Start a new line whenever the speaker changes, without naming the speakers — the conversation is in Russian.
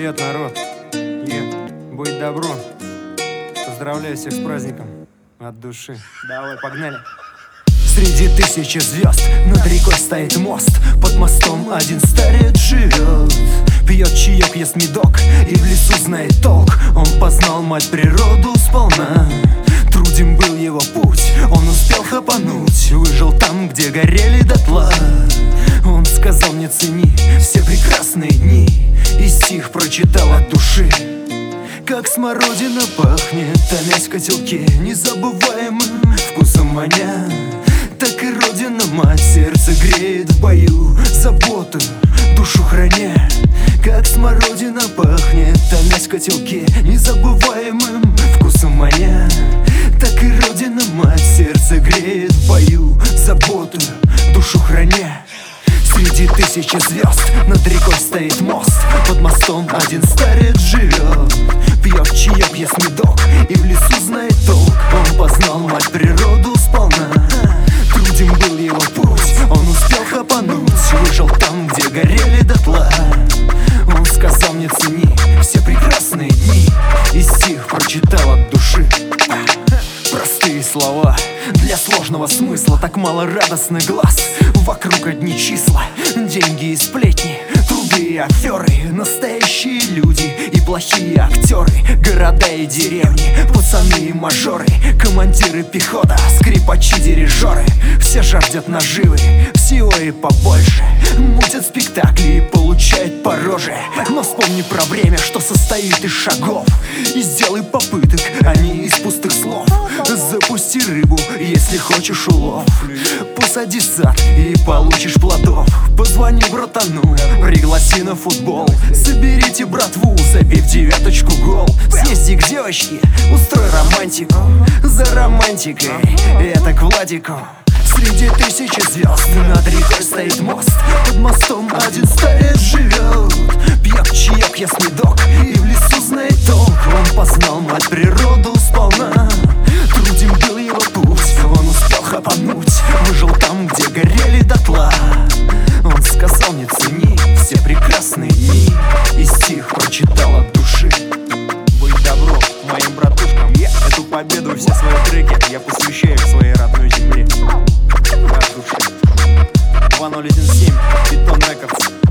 Привет, народ. Будь добро. Поздравляю всех с праздником. От души. Давай, погнали.
Среди тысячи звезд над рекой стоит мост. Под мостом один старец живет. Пьет чаек, ест медок и в лесу знает толк. Он познал мать природу сполна. Труден был его путь, он успел хапануть. Выжил там, где горели дотла. Он сказал: не цени все прекрасные дни. И стих прочитал от души. Как смородина пахнет, томясь в котелке незабываемым вкусом маня. Так и родина мать сердце греет в бою, заботу душу храня. Как смородина пахнет, томясь в котелке незабываемым вкусом маня. Так и родина мать сердце греет в бою, заботу душу храня. Среди тысячи звезд над рекой стоит мост. Под мостом один старец живет. Пьет чаек, ест медок и в лесу знает толк. Он познал мать природу сполна. Труден был его путь, он успел хапануть. Выжил там, где горели дотла. Он сказал: не цени все прекрасные дни. И стих прочитал от души. Простые слова для сложного смысла. Так мало радостный глаз. Вокруг одни числа, деньги и сплетни, труды и аферы. Настоящие люди и плохие актеры. Города и деревни, пацаны и мажоры. Командиры пехота, скрипачи, дирижеры. Все жаждут наживы, всего и побольше. Мутят спектакли и получают по роже. Но вспомни про время, что состоит из шагов. И сделай попыток, а не из пустых слов. Запусти рыбу, если хочешь улов. Посади сад и получишь плодов. Позвони братану, пригласи на футбол. Соберите братву, забив девяточку гол. Съезди к девочке, устрой романтику. За романтикой, это к Владику. Среди тысячи звезд над рекой стоит мост. Под мостом один старец живет. Пьет чаек, ест медок и в лесу знает толк. Он познал мать природу сполна. Труден был его путь, он успел хапануть. Выжил там, где горели дотла. Он сказал: не цени все прекрасные дни. И стих прочитал от души.
Будь добро моим братушкам. Эту победу, все свои треки я посвящаю своей родной земле. От души. 2017 Бетон Рекордс.